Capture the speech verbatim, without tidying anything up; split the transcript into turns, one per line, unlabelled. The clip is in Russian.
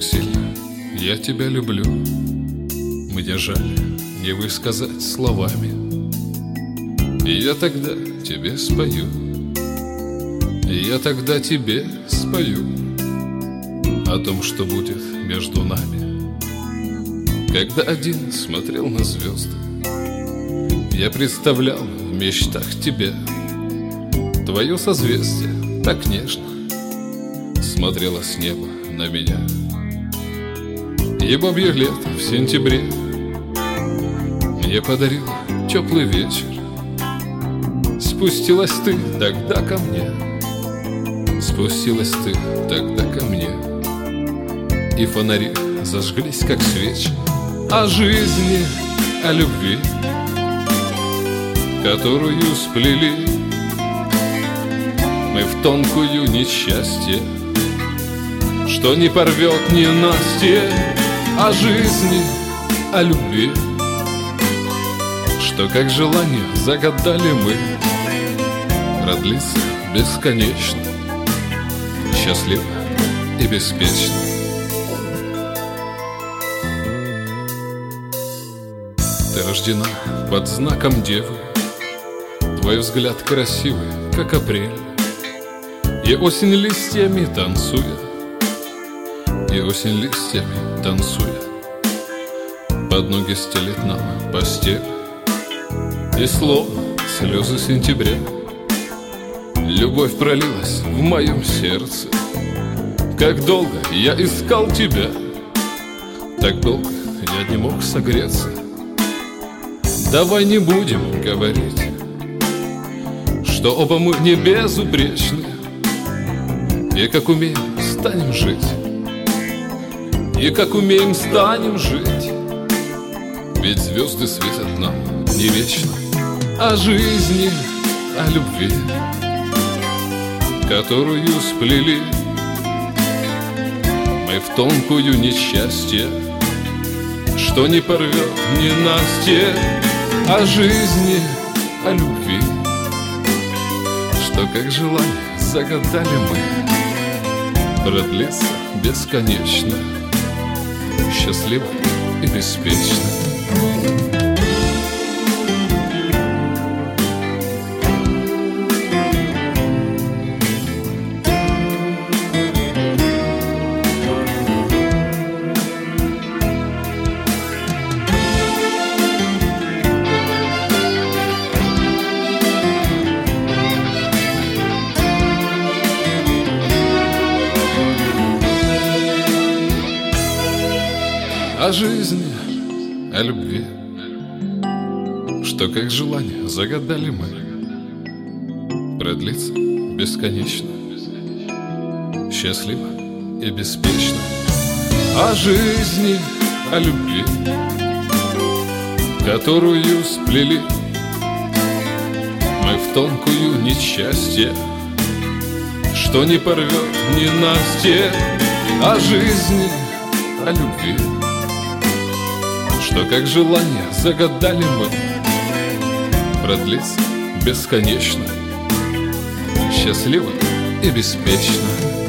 сильно я тебя люблю, мне жаль не высказать словами. И я тогда тебе спою, и я тогда тебе спою о том, что будет между нами. Когда один смотрел на звезды, я представлял в мечтах тебя. Твое созвездие так нежно смотрело с неба на меня. И бабье лето в сентябре мне подарил теплый вечер. Спустилась ты тогда ко мне, спустилась ты тогда ко мне, и фонари зажглись, как свечи, о жизни, о любви, которую сплели мы в тонкую несчастье, что не порвет ненастье, о жизни, о любви, что как желание загадали мы, продлится бесконечно, счастливо и беспечно. Ты рождена под знаком девы, твой взгляд красивый, как апрель, и осень листьями танцует, и осень листьями танцует, под ноги стелет нам постель, и словно слезы сентября любовь пролилась в моем сердце. Как долго я искал тебя, так долго я не мог согреться. Давай не будем говорить, что оба мы не безупречны, и как умеем станем жить, и как умеем станем жить, ведь звезды светят нам не вечно. О жизни, о любви, которую сплели мы в тонкую несчастье, что не порвет ненастье, о жизни, о любви, что как желание загадали мы, продлится бесконечно, счастливо и беспечно. О жизни, о любви, что как желание загадали мы, продлится бесконечно, счастливо и беспечно. О жизни, о любви, которую сплели мы в тонкую несчастье, что не порвет ненастье, о жизни, о любви, что как желание загадали мы, продлится бесконечно, счастливо и беспечно.